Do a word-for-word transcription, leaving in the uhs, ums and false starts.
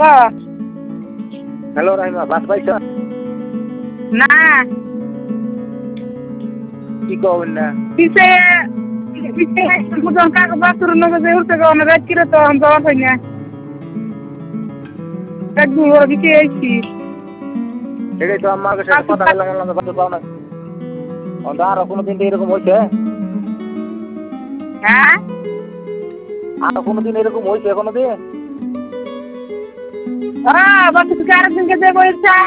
hello Rahima, বাস পাইছ না কি কবেন না পিছে পিছে বুঝন কাকে বাসুর নগে যে উঠতে গেল রাত কিরে তো আমি যাওয়া পাই না এক দু ওর দিকে আইছি সেটাই তো আমার সাথে কথা বললাম বললাম বাসু পাও না অন্ধ আরো কোনোদিন এরকম হয়েছে হ্যাঁ আরো কোনোদিন এরকম হয়েছে কোনোদিন হ্যাঁ বাসু আরেকদিনকে যে বলছে